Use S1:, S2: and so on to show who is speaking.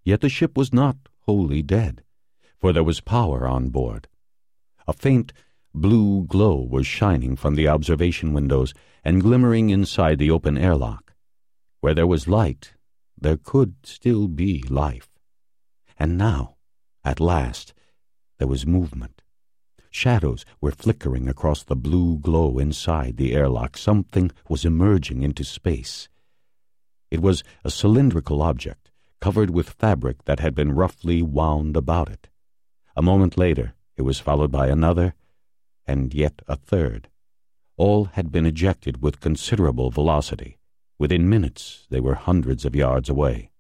S1: Yet the ship was not wholly dead, for there was power on board. A faint blue glow was shining from the observation windows and glimmering inside the open airlock. Where there was light, there could still be life. And now, at last, there was movement. Shadows were flickering across the blue glow inside the airlock. Something was emerging into space. It was a cylindrical object, covered with fabric that had been roughly wound about it. A moment later, it was followed by another, and yet a third. All had been ejected with considerable velocity. Within minutes, they were hundreds of yards away.